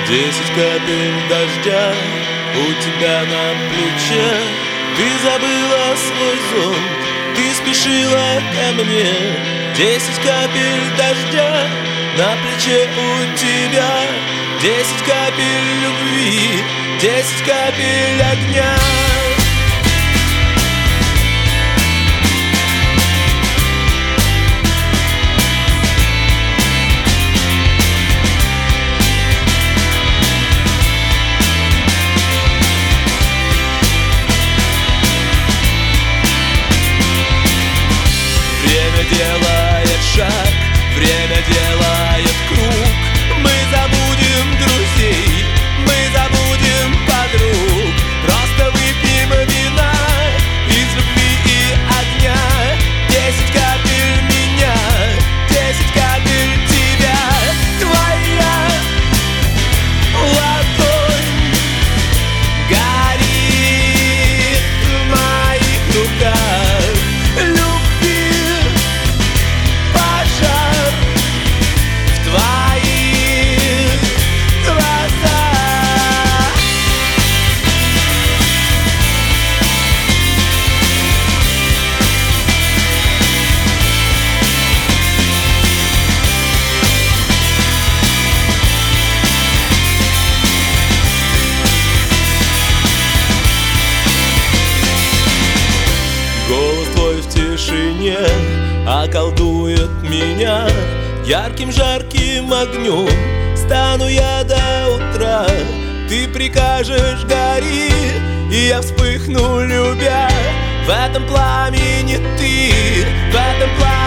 10 капель дождя у тебя на плече. Ты забыла свой зонт, ты спешила ко мне. 10 капель дождя на плече у тебя. 10 капель любви, 10 капель огня. Время делает шаг, время делает круг. Мы забудем друзей, мы забудем подруг. Просто выпьем вина из любви и огня. 10 капель меня, 10 капель тебя. Твоя ладонь горит в моих руках. Голос твой в тишине околдует меня. Ярким жарким огнем стану я до утра. Ты прикажешь гори, и я вспыхну, любя. В этом пламени ты, в этом пламени